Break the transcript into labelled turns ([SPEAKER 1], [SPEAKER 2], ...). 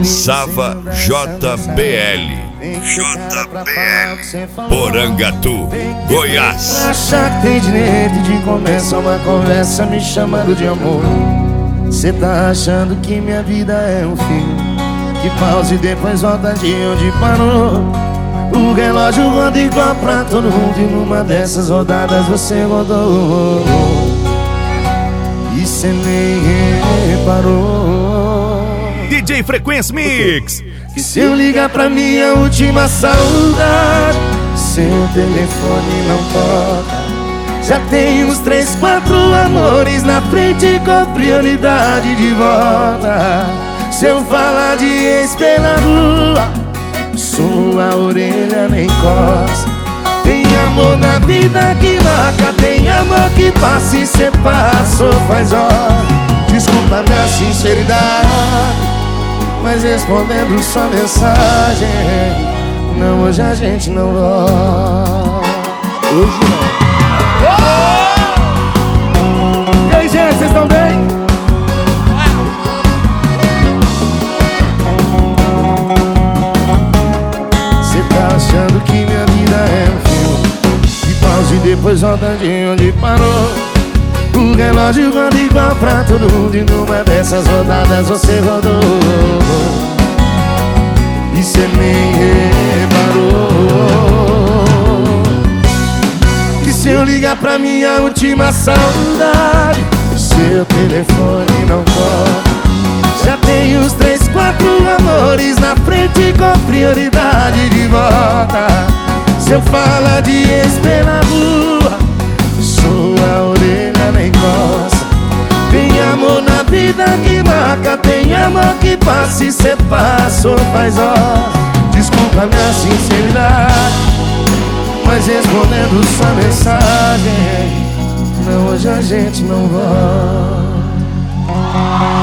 [SPEAKER 1] Sava JBL, Porangatu, Goiás.
[SPEAKER 2] Achar que tem direito de começar uma conversa me chamando de amor. Cê tá achando que minha vida é um filme que pausa e depois volta de onde parou. O relógio roda igual pra todo mundo e numa dessas rodadas você rodou e cê nem reparou.
[SPEAKER 3] DJ Frequência Mix.
[SPEAKER 2] Que se eu ligar pra minha última saudade, seu telefone não toca. Já tem uns 3, 4 amores na frente com prioridade de volta. Se eu falar de ex pela rua, sua orelha nem coça. Tem amor na vida que marca, tem amor que passa e cê passou faz hora. Desculpa minha sinceridade, mas respondendo sua mensagem, não, hoje a gente não volta. Hoje não. E aí, gente, vocês estão bem? Cê tá achando que minha vida é um filme que pausa e depois volta de onde parou. O relógio roda igual pra todo mundo e numa dessas rodadas você rodou e cê nem reparou. Que se eu ligar pra minha última saudade, seu telefone não toca. Já tem uns 3, 4 amores na frente com prioridade de volta. Se eu falar de ex pela rua, sua orelha nem coça. Tem amor na vida que marca, tem amor que passa e cê passou faz hora. Desculpa minha sinceridade, mas respondendo sua mensagem, não, hoje a gente não volta.